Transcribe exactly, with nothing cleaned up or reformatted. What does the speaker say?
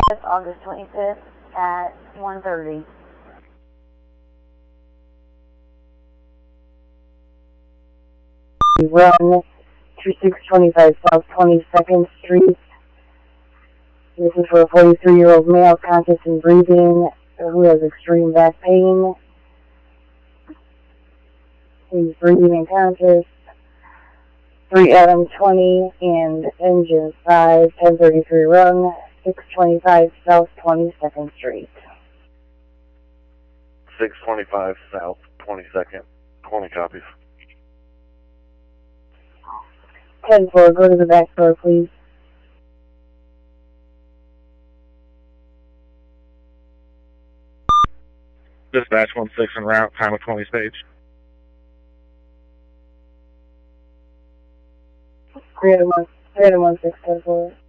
August twenty-fifth at one thirty. Run two six two five South twenty-second Street. This is for a forty-three-year-old male conscious and breathing who has extreme back pain. He's breathing and conscious. three Adam twenty and engine five, ten thirty-three run, six twenty-five South twenty-second Street. six twenty-five South twenty-second, twenty copies. ten four, go to the back door, please. Dispatch one six en route, time of twenty stage. three Adam one six, ten four.